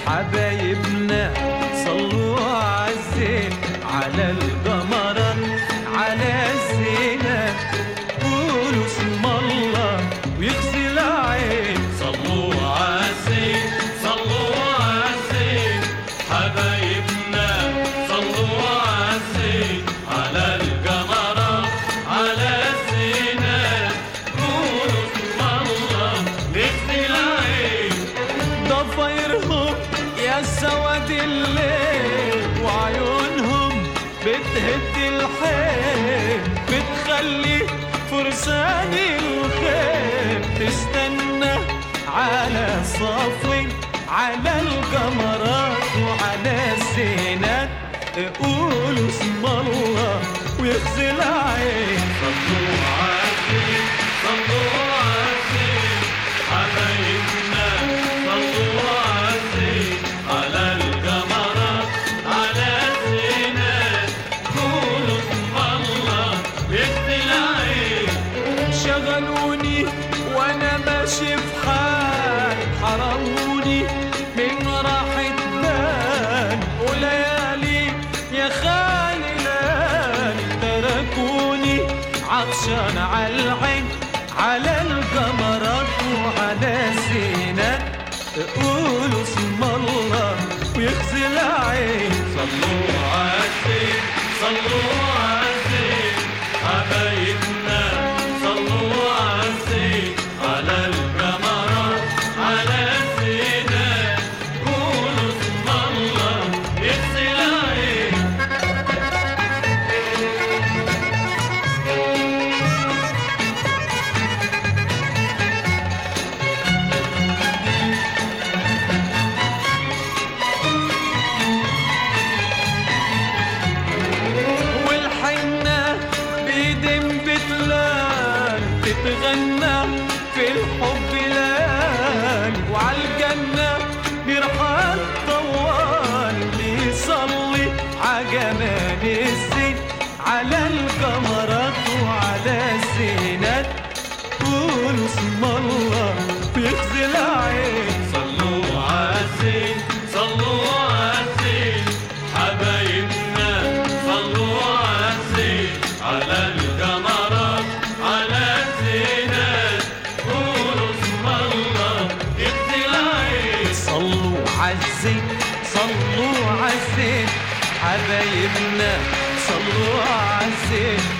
حبايبنا صلوا عالزين على القمرات على الزينة قولوا اسم الله ويغسل العين. صلوا عالزين صلوا عالزين حبايبنا صلوا عالزين على القمرات على الزينة قولوا اسم الله ويغسل العين. ضفايرهم يا سواد الليل وعيونهم بتهد الحيل بتخلي فرسان الخيل تستنى على صفي على القمرات وعلى الزينات قولوا اسم الله ويغسل العين. صلوا عالزين صلوا عالزين حبايبنا صلوا عالزين على القمرات على الزينات قولوا اسم الله ويغسل العين. شغلوني وانا ماشي في حال حرموني من راحة بال وليالي يا خالي ليالي تركوني عطشان على العين على القمرات وعلى الزينات قولوا اسم الله ويغسل العين. صلوا عالزين صلوا عالزين حبايبنا صلوا عالزين على القمرات على الزينات قولوا اسم الله ويغسل العين. والحنة بيدم بتلال تتغنى في الحب ليالي وعالجنة بيرحل طوال بيصلي عجمان الزين على القمرات وعلى الزينات قولوا اسم الله ويغسل العين. صلوا عالزين صلوا عالزين حبايبنا صلوا عالزين على القمرات على الزينات قولوا اسم الله ويغسل العين. صلوا عالزين صلوا عالزين حبايبنا صلوا عالزين